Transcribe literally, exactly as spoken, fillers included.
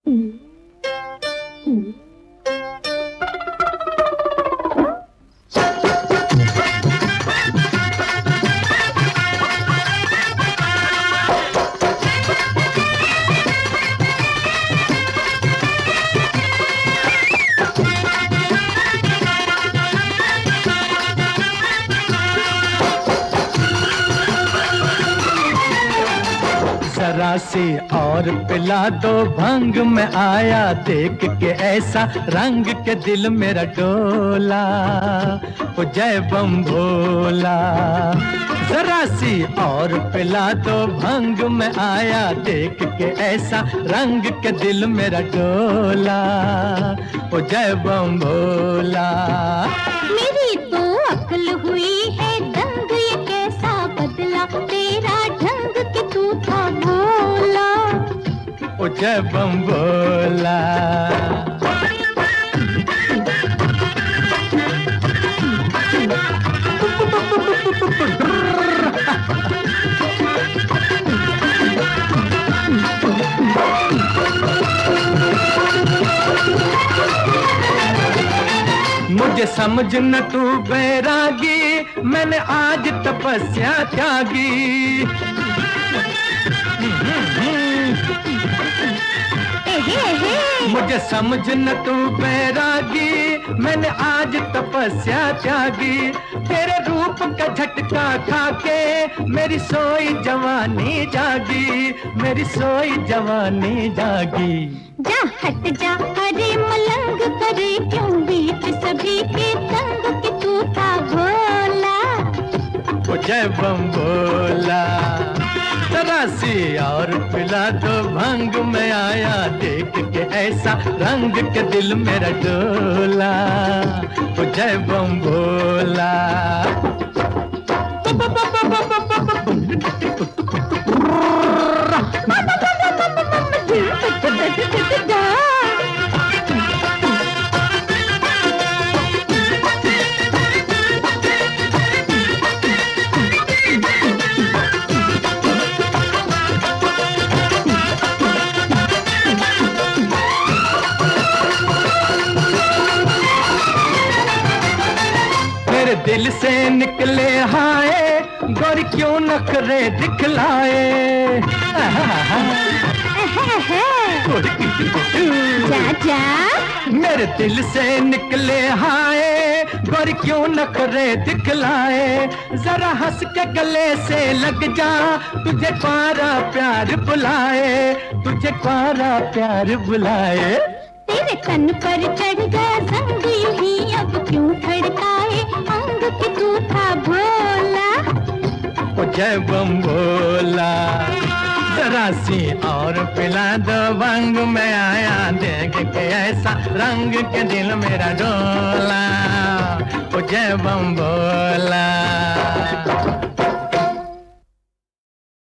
जरा सी और पिला दो भंग में आया देख के ऐसा रंग के दिल मेरा डोला। ओ जय बम भोला। जरा सी और पिला दो भंग में आया देख के ऐसा रंग के दिल मेरा डोला। ओ जय बम भोला। मेरी तो अक्ल हुई है दंग, ये कैसा बदला तेरा ढंग कि तू था भोला। ओ जय बम भोला। मुझे समझ न तू बैरागी, मैंने आज तपस्या त्यागी। मुझे समझ न तू बैरागी, मैंने आज तपस्या त्यागी। तेरे रूप का झटका खाके मेरी सोई जवानी जागी, मेरी सोई जवानी जागी। जा हट जा अरे मलंग करे क्यों बीच सभी के तंग कि तू था भोला। ओ जय बम भोला। जरा सी और पिला दो भंग में आया देख के ऐसा रंग के दिल मेरा डोला। ओ जय बम भोला। मेरे दिल से निकले हाय गोरी क्यों नखरे दिखलाए। जा जा मेरे दिल से निकले हाय गोरी क्यों नखरे दिखलाए। जरा हंस के गले से लग जा तुझे प्यारा प्यार बुलाए, तुझे प्यारा प्यार बुलाए। तेरे तन पर चढ़ गया संग यूं अब क्यों खड़काए अंग कि तू था भोला। ओ जय बम भोला। जरा सी और पिला दो भंग में आया देख के ऐसा रंग के दिल मेरा डोला। ओ जय बम भोला।